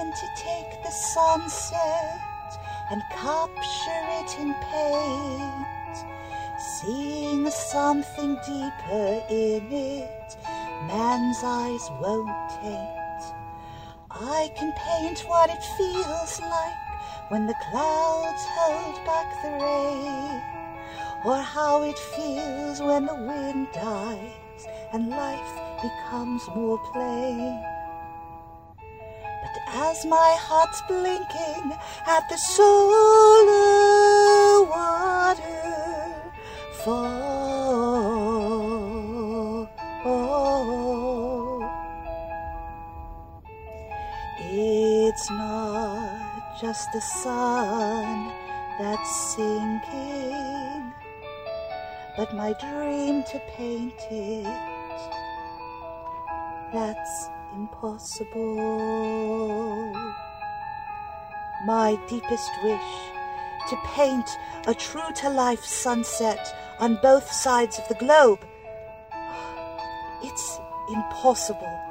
trying to take the sunset and capture it in paint, seeing something deeper in it man's eyes won't taint. I can paint what it feels like when the clouds hold back the rain, or how it feels when the wind dies and life becomes more plain. But as my heart's blinking at the solar waterfall, it's not just the sun that's sinking, but my dream to paint it, that's impossible. My deepest wish, to paint a true-to-life sunset on both sides of the globe, it's impossible.